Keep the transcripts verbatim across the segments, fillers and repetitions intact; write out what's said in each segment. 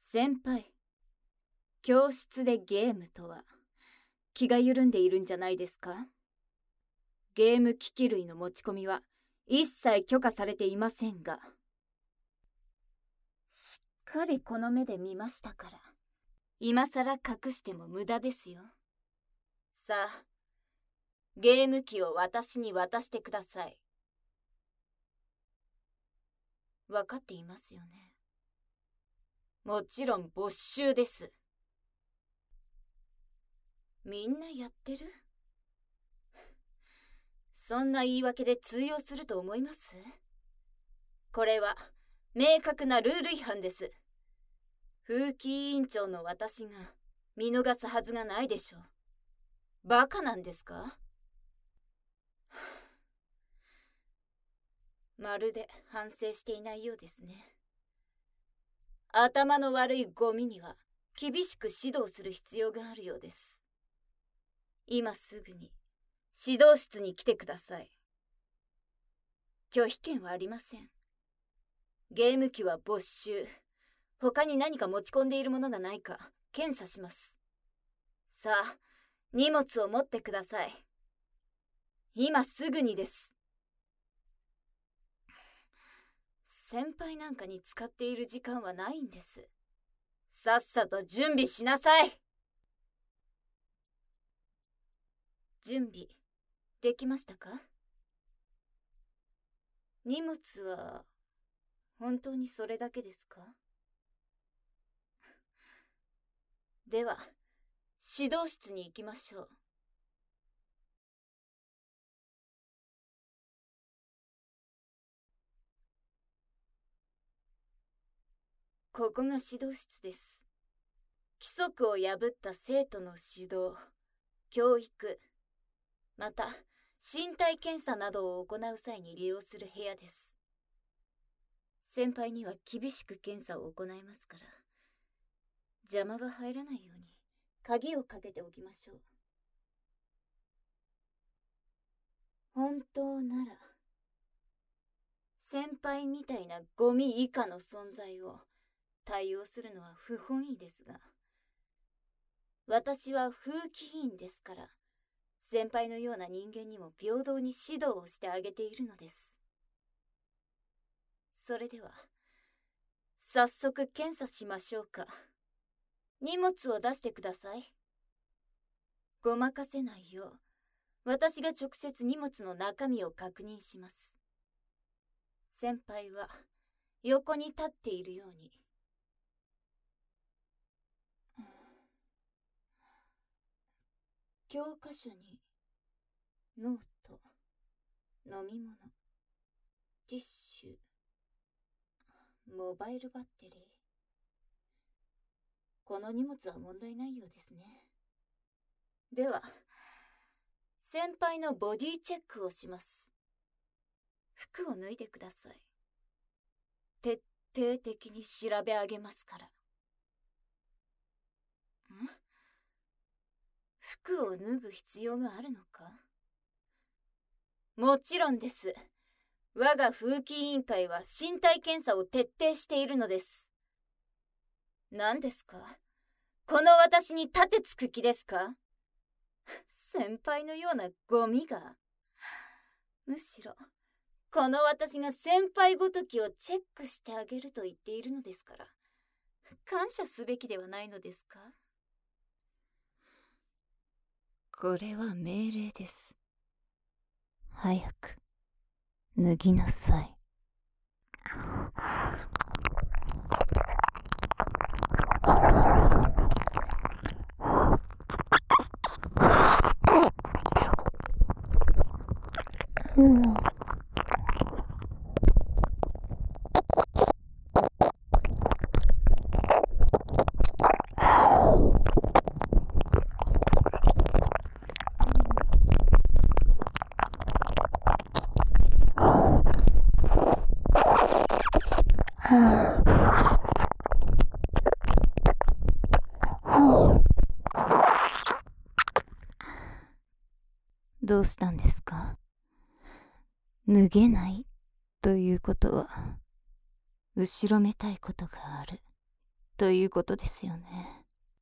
先輩、教室でゲームとは気が緩んでいるんじゃないですか？ゲーム機器類の持ち込みは一切許可されていませんが。しっかりこの目で見ましたから、今さら隠しても無駄ですよ。さあ、ゲーム機を私に渡してください。わかっていますよね。もちろん没収です。みんなやってる？そんな言い訳で通用すると思います？これは明確なルール違反です。風紀委員長の私が見逃すはずがないでしょう。バカなんですか？まるで反省していないようですね。頭の悪いゴミには厳しく指導する必要があるようです。今すぐに指導室に来てください。拒否権はありません。ゲーム機は没収。他に何か持ち込んでいるものがないか検査します。さあ、荷物を持ってください。今すぐにです。先輩なんかに使っている時間はないんです。さっさと準備しなさい。準備できましたか？荷物は本当にそれだけですか？では指導室に行きましょう。ここが指導室です。規則を破った生徒の指導、教育、また身体検査などを行う際に利用する部屋です。先輩には厳しく検査を行いますから、邪魔が入らないように鍵をかけておきましょう。本当なら先輩みたいなゴミ以下の存在を対応するのは不本意ですが、私は風紀委員ですから、先輩のような人間にも平等に指導をしてあげているのです。それでは早速検査しましょうか。荷物を出してください。ごまかせないよう私が直接荷物の中身を確認します。先輩は横に立っているように。教科書にノート、飲み物、ティッシュ、モバイルバッテリー。この荷物は問題ないようですね。では先輩のボディチェックをします。服を脱いでください。徹底的に調べ上げますから。ん？服を脱ぐ必要があるのか？もちろんです。我が風紀委員会は身体検査を徹底しているのです。何ですか？この私に立てつく気ですか？先輩のようなゴミが。むしろこの私が先輩ごときをチェックしてあげると言っているのですから、感謝すべきではないのですか？これは命令です。早く脱ぎなさい。うん。どうしたんですか？脱げないということは後ろめたいことがあるということですよね。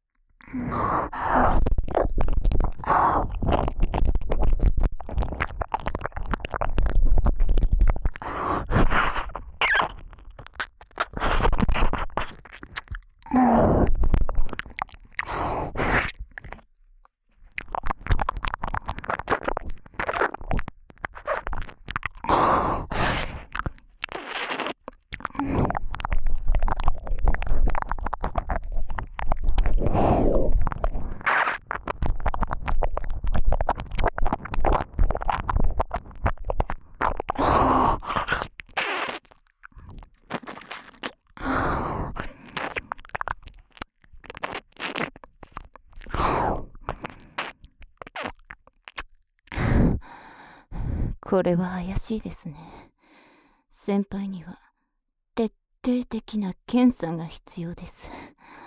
これは怪しいですね。先輩には徹底的な検査が必要です。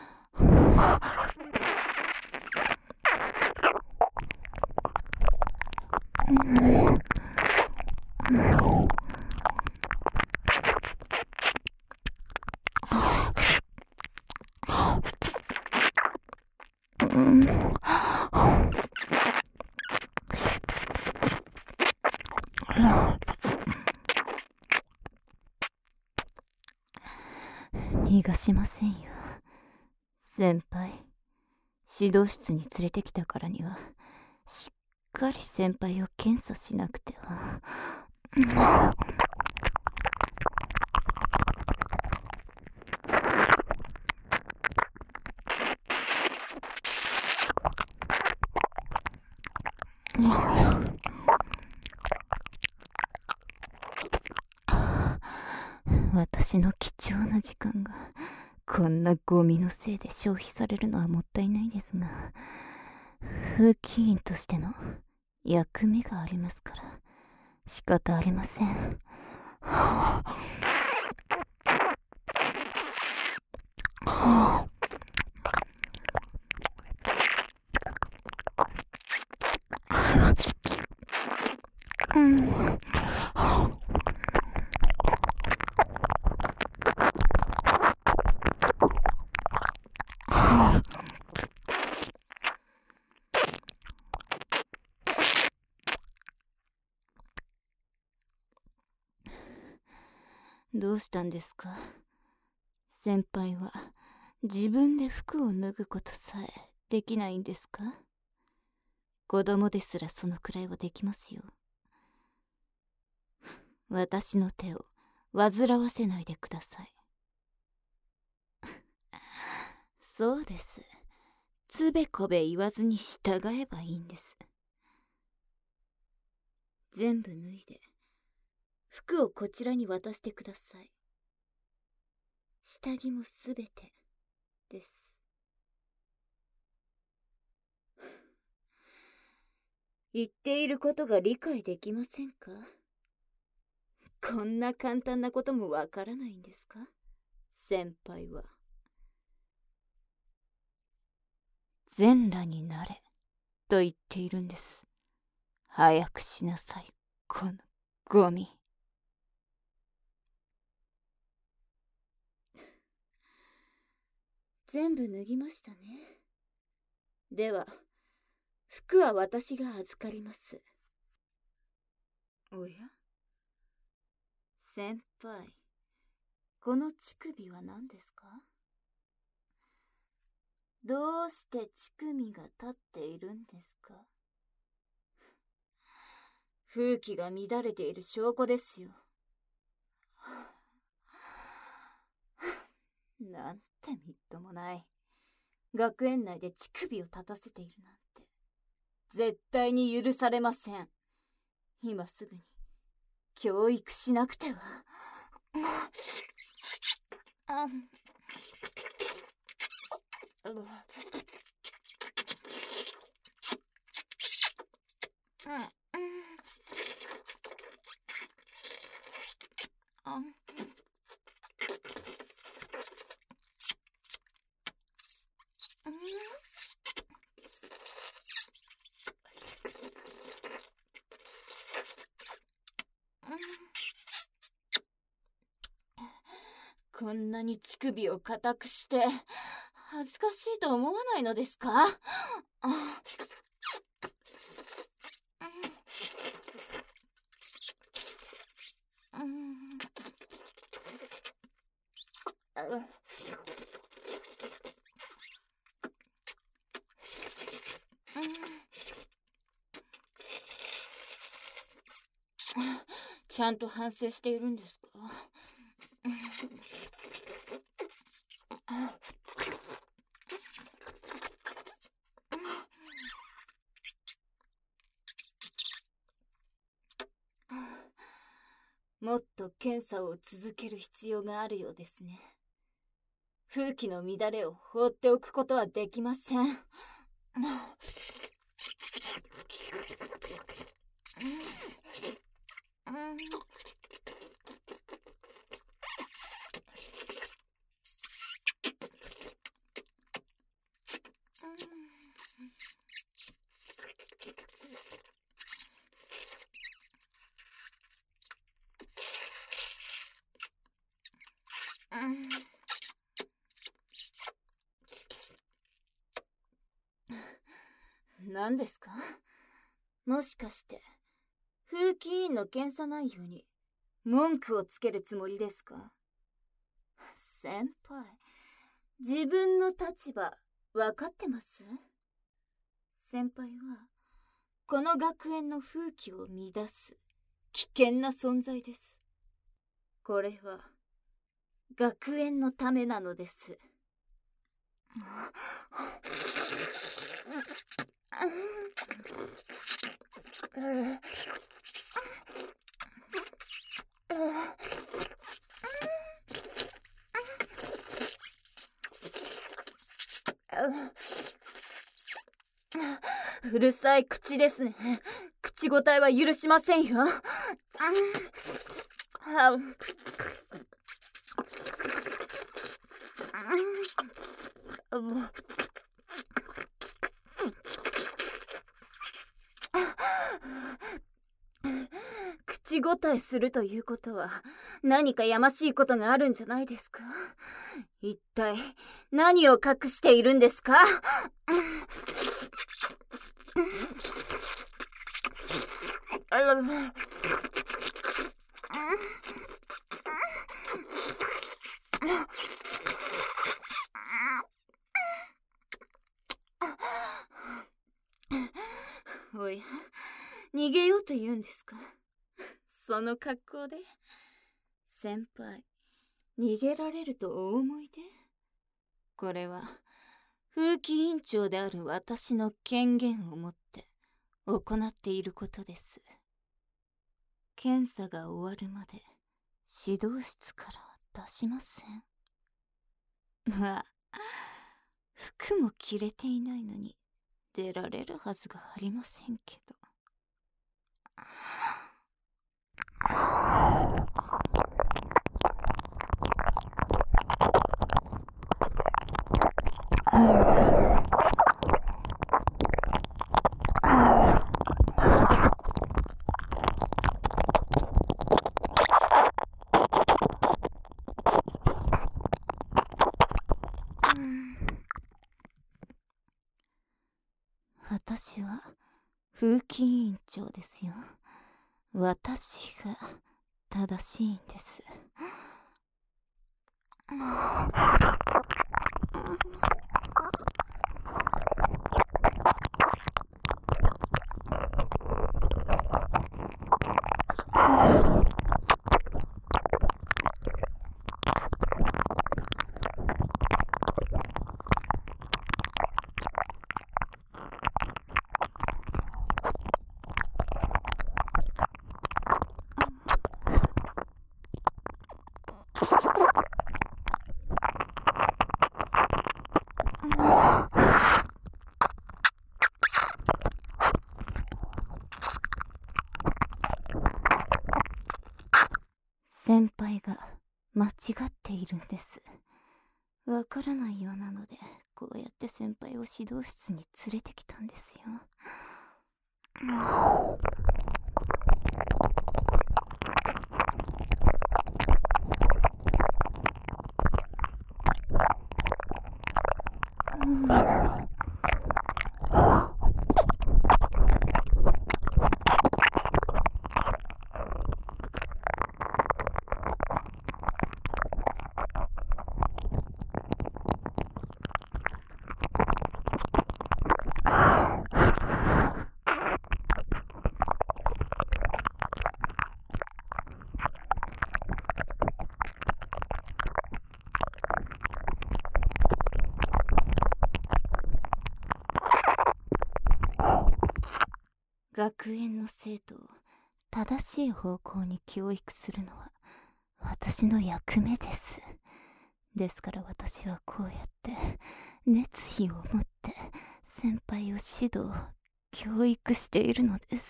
逃がしませんよ。先輩、指導室に連れてきたからにはしっかり先輩を検査しなくては。私の貴重な時間がこんなゴミのせいで消費されるのはもったいないですが、風紀委員としての役目がありますから仕方ありません。うん、どうしたんですか？先輩は自分で服を脱ぐことさえできないんですか？子供ですらそのくらいはできますよ。私の手を煩わせないでください。そうです。つべこべ言わずに従えばいいんです。全部脱いで服をこちらに渡してください。下着もすべてです。言っていることが理解できませんか？こんな簡単なこともわからないんですか？先輩は。全裸になれと言っているんです。早くしなさい、このゴミ。全部脱ぎましたね。では服は私が預かります。おや？先輩、この乳首は何ですか？どうして乳首が立っているんですか？風紀が乱れている証拠ですよ。なんてみっともない。学園内で乳首を立たせているなんて絶対に許されません。今すぐに教育しなくては。あうんうんこんなに乳首を固くして恥ずかしいと思わないのですか？ちゃんと反省しているんですか？もっと検査を続ける必要があるようですね。風紀の乱れを放っておくことはできません。何ですか？もしかして風紀委員の検査内容に文句をつけるつもりですか？先輩、自分の立場分かってます？先輩はこの学園の風紀を乱す危険な存在です。これは学園のためなのです。うるさい口ですね。口答えは許しませんよ。口答えするということは何かやましいことがあるんじゃないですか？一体何を隠しているんですか？おや、逃げようと言うんですか？その格好で。先輩、逃げられるとお思いで？これは風紀委員長である私の権限を持って行っていることです。検査が終わるまで指導室から出しません。まあ、服も着れていないのに出られるはずがありませんけど。私は風紀委員長ですよ。私が正しいんです。先輩が間違っているんです。わからないようなので、こうやって先輩を指導室に連れてきたんですよ。 学園の生徒を正しい方向に教育するのは私の役目です。ですから私はこうやって熱意を持って先輩を指導、教育しているのです。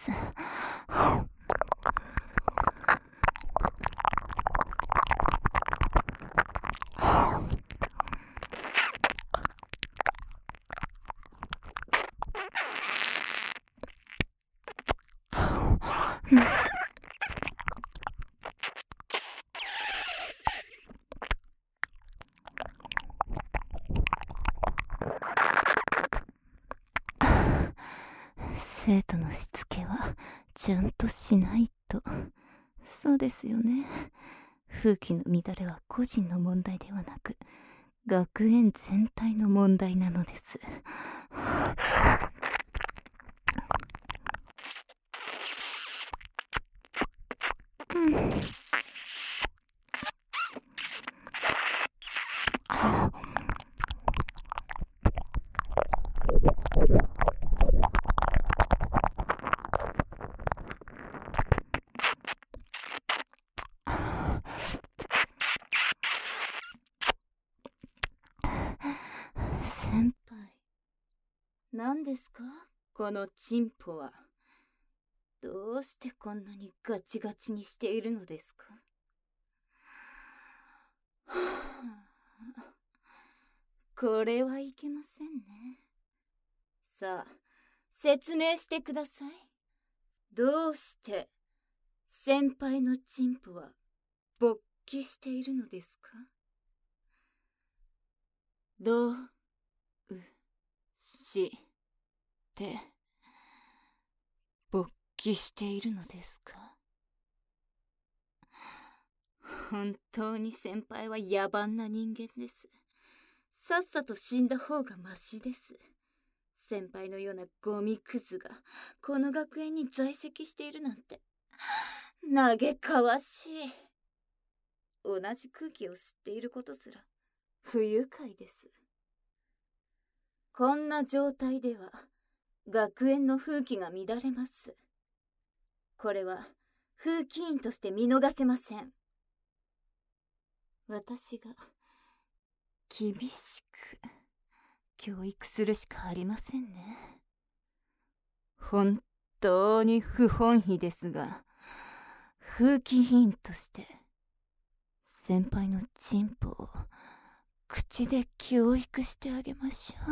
生徒のしつけはちゃんとしないと。そうですよね。風紀の乱れは個人の問題ではなく学園全体の問題なのです。うん。先輩、何ですかこのチンポは。どうしてこんなにガチガチにしているのですか？はあ、これはいけませんね。さあ、説明してください。どうして先輩のチンポは勃起しているのですか？どうして勃起しているのですか？本当に先輩は野蛮な人間です。さっさと死んだ方がマシです。先輩のようなゴミクズがこの学園に在籍しているなんて嘆かわしい。同じ空気を吸っていることすら不愉快です。こんな状態では学園の風紀が乱れます。これは風紀委員として見逃せません。私が厳しく教育するしかありませんね。本当に不本意ですが、風紀委員として先輩のチンポを口で教育してあげましょう。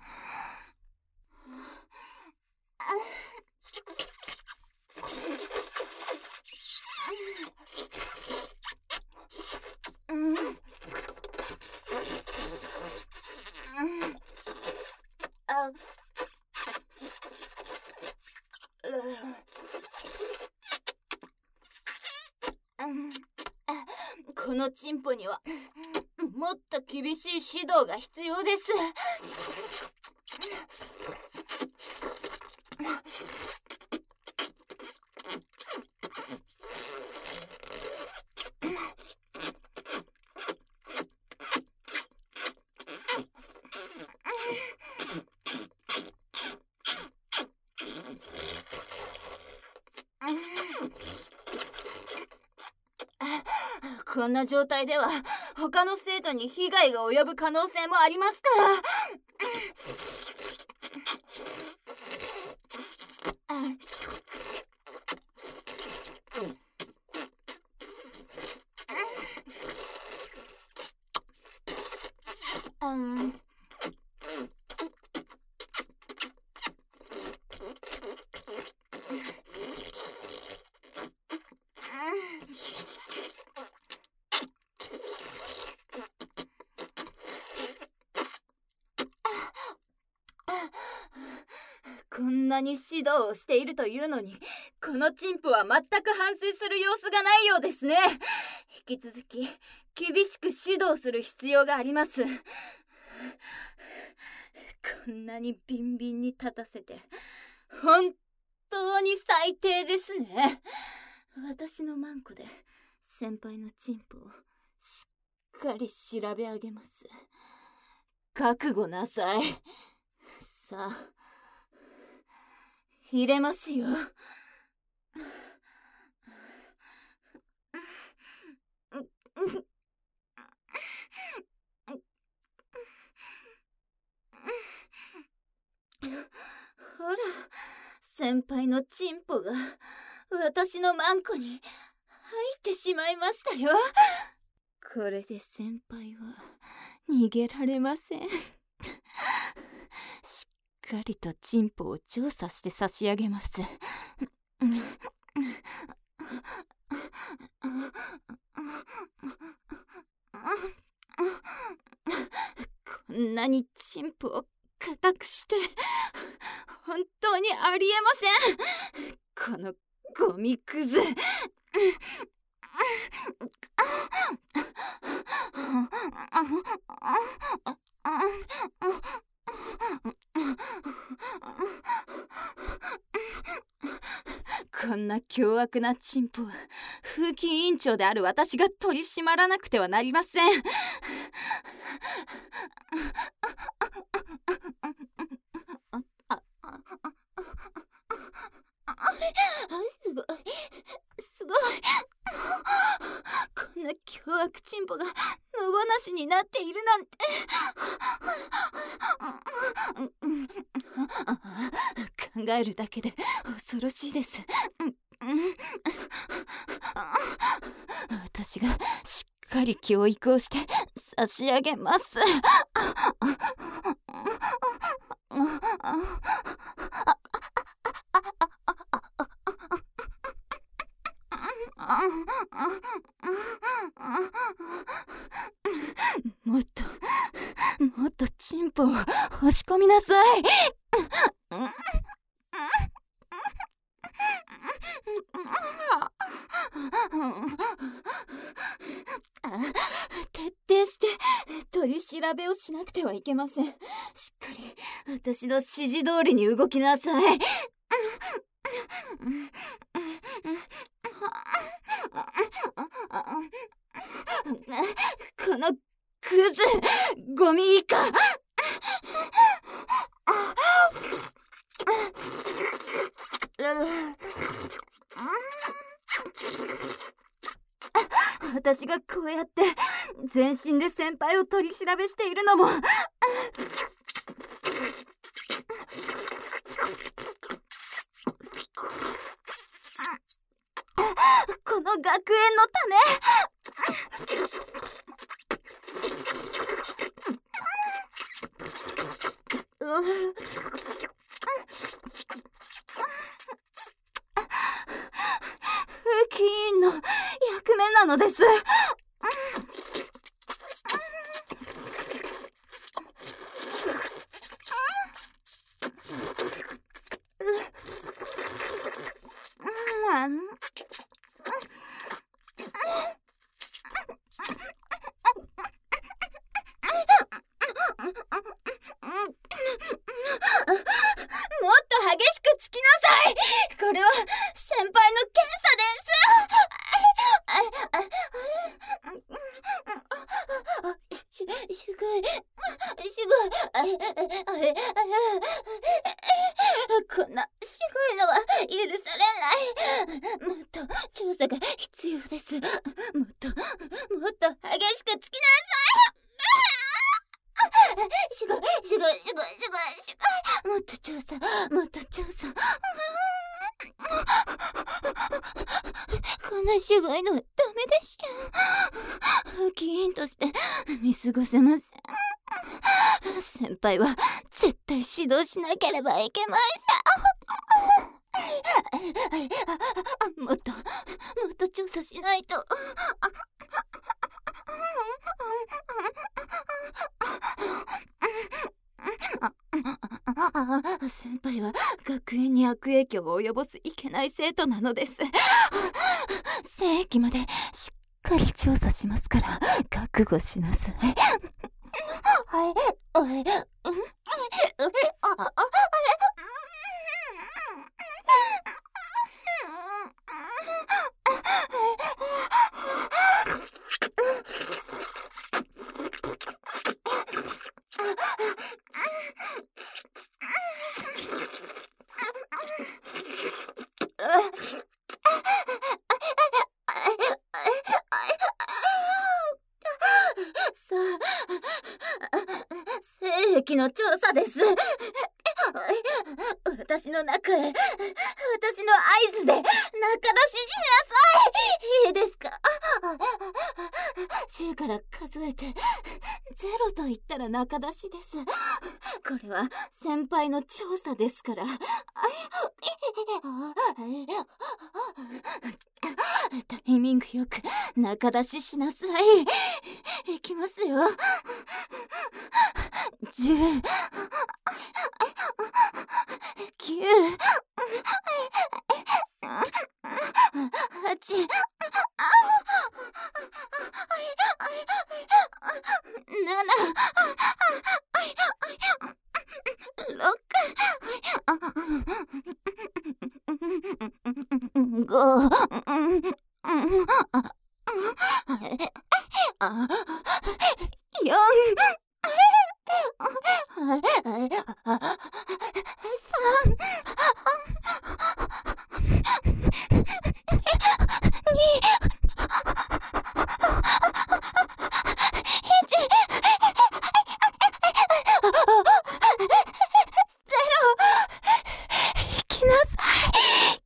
うん、うん、あ、このチンポにはもっと厳しい指導が必要です。こんな状態では他の生徒に被害が及ぶ可能性もありますから。うん、 こんなに指導をしているというのに、このチンポは全く反省する様子がないようですね。引き続き厳しく指導する必要があります。こんなにビンビンに立たせて本当に最低ですね。私のマンコで先輩のチンポをしっかり調べ上げます。覚悟なさい。さあ、入れますよ。ほら、先輩のチンポが私のマンコに入ってしまいましたよ。これで先輩は逃げられません。しっかりとチンポを調査して差し上げます。こんなにチンポを固くして本当にありえません。このゴミくず。こんな凶悪なチンポは風紀委員長である私が取り締まらなくてはなりません。すごいすごい、こんな凶悪チンポが野放しになっているなんて。考えるだけで恐ろしいです。私がしっかり教育をして差し上げます。もっともっとチンポを押し込みなさい。徹底して取り調べをしなくてはいけません。しっかり私の指示通りに動きなさい。このクズゴミ以下。私がこうやって全身で先輩を取り調べしているのもこの学園のため。風紀委員の役目なのです。これは先輩の検査です。し、すごい、すごい、こんなすごいのは許されない。もっと調査が必要です。もっと、もっと激しくつきなさい。すごい、すごい、すごい、すごい、すごい。もっと調査、もっと調査。こんなすごいのはダメでしょ。風紀委員として見過ごせません。先輩は絶対指導しなければいけません。もっともっと調査しないと。 ああ、先輩は学園に悪影響を及ぼすいけない生徒なのです。聖域までしっかり調査しますから覚悟しなさい。はい、うん、聖域の調査です。私の中へ、私の合図で中出ししなさい。いいですか？じゅうから数えてゼロと言ったら中出しです。これは先輩の調査ですから。タイミングよく中出ししなさい。いきますよ。じゅう、きゅう、はち、なな、ろく、ご、よん、さん、に、いち、ゼロ、行きなさい。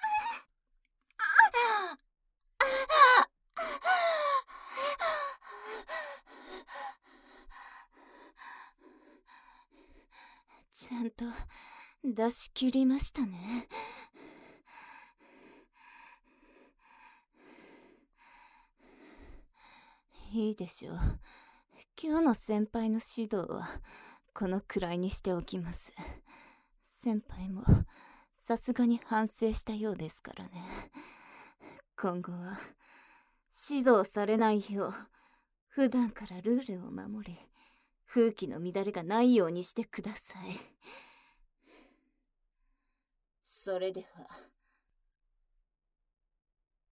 ちゃんと出し切りましたね。いいでしょう。今日の先輩の指導はこのくらいにしておきます。先輩もさすがに反省したようですからね。今後は指導されないよう普段からルールを守り、風紀の乱れがないようにしてください。それでは。